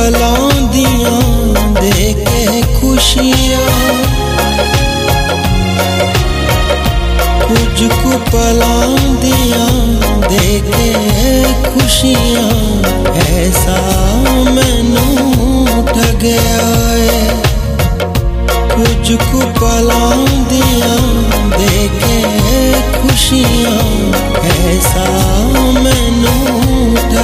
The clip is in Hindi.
पलों दियां दे के खुशियां, कुछ को पलों दियां दे के खुशियां, ऐसा मैनू ठगया है। कुछ को पलों दियां दे के खुशियां, ऐसा मैनू